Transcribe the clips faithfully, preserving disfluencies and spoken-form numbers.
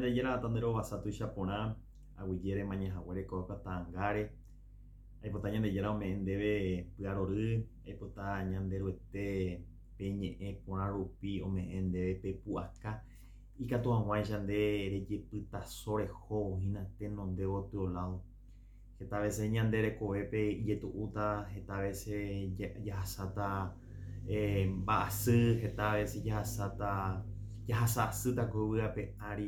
ñande jera tandero vasatu chapona aguiere mañahaguere kokatangare aipota ñande jera ome'ẽndéve py'arory aipota ñanderuete peñe'ẽ porã rupi ome'ẽndéve pepu'aka ikatu hag̃uáicha nde rejepytaso rehóvohína tenonde otro lado. Heta veces ñande rekovépe ijetu'úta, heta veces jahasáta eh, mba'asy, heta veces jahasáta jahasa asýta ko vy'ape ári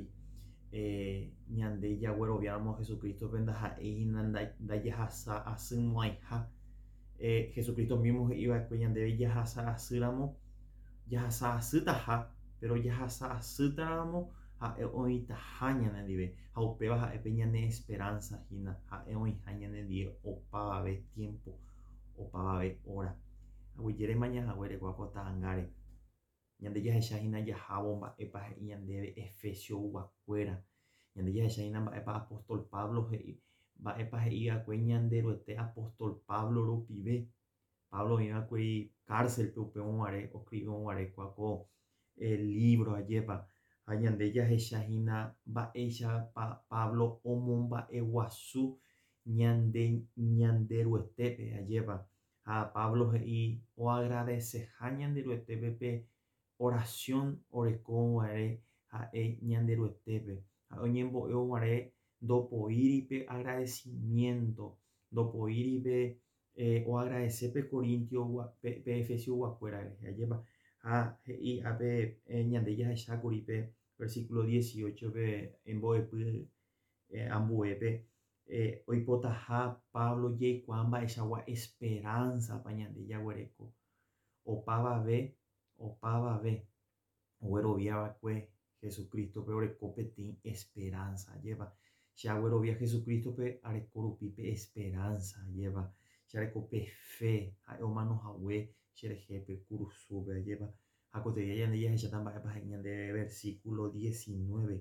eh, ñande jagueroviáramo Jesucristope ndaha'éihina ndajahasa asýmoaiha. eh, Jesucristo mismo he'íva'ekue ñandéve jahasa asýramo jahasa asýtaha, pero jahasa asýtaramo ha'e oĩtaha ñanendive ha upéva ha'épe ñane esperanza hína ha'e oĩha ñanendive opavave tiempo, opavave hora. Aguijepe mañahaguére kuakotãngáre ñande jahechahína jahávo mba'épa he'i ñandéve Efesio yvakuéra, ñande jahechahína mba'épa apóstol Pablo he'i, mba'épa he'íva'ekue ñanderuete apóstol Pablo rupive. Pablo oĩva'ekueri cárcelpe upe oguare oscribĩguarekuako el libro ajépa ha ñande jahechahína mba'éichapa Pablo omomba'eguasu ñande ñanderuetépe ajépa ha Pablo he'i oagradeceha ñanderuetépe pe oración orekóguare ha'e ñanderuetépe ha oñembo'e oguare ndopoíripe agradecimiento, ndopoíripe eh, oagradecer pe Corintio pe, pe Efesio guakuérare ajépa ha he'i ápe eh, ñande jahechákuri pe versículo dieciocho pe embo'epy eh, ambuépe eh, oipotaha Pablo jaikuaa mba'eichagua esperanzapa ñande jaguereko opavave opavave ogueroviava'ekue Jesucristope oreko peteĩ esperanza ajépa che aguerovia Jesucristope areko rupi pe esperanza ajépa che areko pe fe ha'e omanohague cherehe pe kurusúpe ajépa ha koteria ñande jahecháta mba'épa he'i ñande versículo diecinueve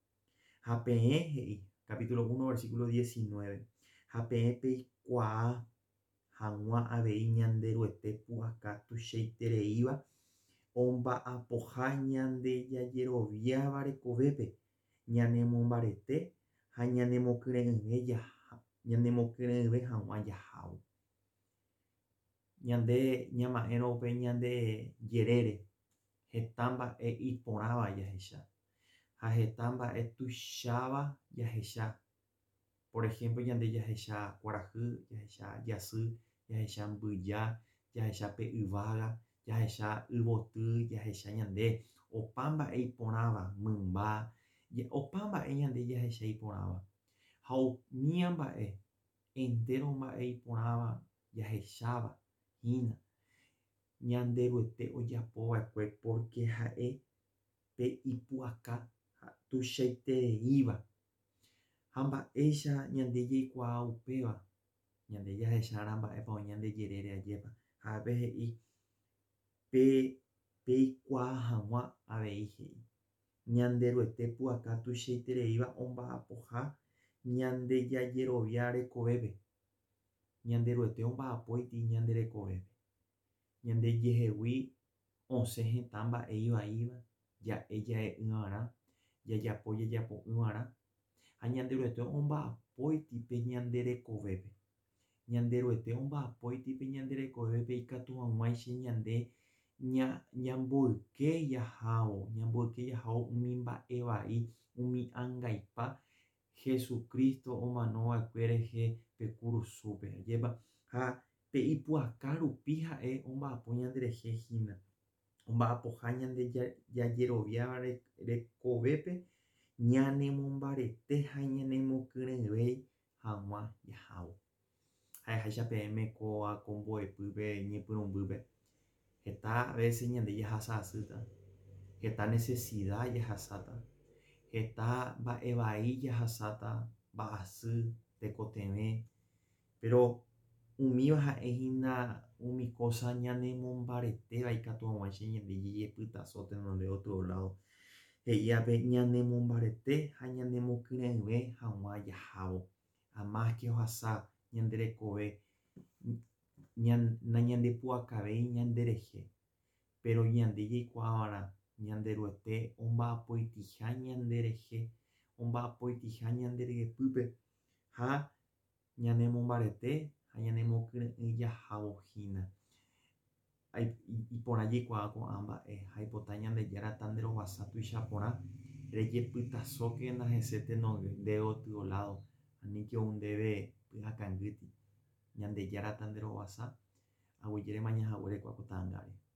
ha peẽ he'i capítulo uno versículo diecinueve ha peẽ peikuaa hag̃ua avei ñanderuete pu'aka tuichaitereíva omba'apoha ñande jajeroviáva rekovépe ñanemombarete ha ñanemokyrẽyve jaha ñanemokyrẽyve hag̃ua jahávo. Ñande ñama'ẽro upe ñande jerére heta mba'e iporãva jahecha ha heta mba'e tuicháva jahecha. Por ejemplo, ñande jahecha kuarahy, jahecha jasy, jahecha mbyja, jahecha pe yvága, jahecha yvoty, jahecha ñande opa mba'e iporãva mymba, opa mba'e ñande jahecha iporãva ha omiamba'e entero mba'e iporãva jahecháva hína ñanderuete ojapova'ekue porque ha'e pe ipu'aka ha tuichaitereíva ha mba'éicha ñande jaikuaa upéva ñande jahechára mba'épa oĩ ñande jerére ajépa ha ápe he'i pe peikuaa hag̃ua avei he'i ñanderuete pu'aka tuichaitereíva omba'apoha ñande jajerovia rekovépe ñanderuete omba'apóiti ñande rekovépe ñande jehegui osẽ hetã mba'e ivaíva ja'e jae yvãrã jajapo jajapo yvãrã ha ñanderuete omba'apóiti pe ñande rekovépe ñanderuete omba'apóiti pe ñande rekovépe ikatu hag̃uáicha ñande ña ñamboyke jahávo ñamboyke jahávo umi mba'e vai umi ãngaipa Jesucristo omanova'ekue rehe pe kurusúpe ajépa ha pe ipu'aka rupi ha'e omba'apo ñanderehe hína omba'apoha ñande jajeroviáva rekovépe ñanemombarete ha ñanemokyrẽvéi hag̃ua jahávo. Ha'eháicha peẽme ko mbo'epýpe ñepyrũmbýpe heta veces ñande jahasa asýta, heta necesidad jahasáta, heta mba'e vai jahasáta mba'asy tekotevẽ, pero umíva ha'éhina umi cosa ñanemombaretéva ikatu hag̃uáicha ñande jejepytaso tenonde otro lado he'i ápe ñanemombarete ha ñanemokyrẽyve hag̃ua jahávo ha más que ohasa ñande rekove nañandepu'akavéi ñanderehe, pero ñande jaikuaavarã ñanderuete omba'apoitiha ñanderehe omba'apoitiha ñande regepýpe ha ñanemombarete ha ñanemokyry'y jahávohína. Iporã jaikuaa ko'ã mba'e ha aipota Ñandejárata nderovasa tuicha porã rejepytasókena hese tenonde ndéve otyo lado aníke ou ndéve pyhakangýti Ñandejárata nderovasa aguyjéri mañahaguére kua kotãngáre.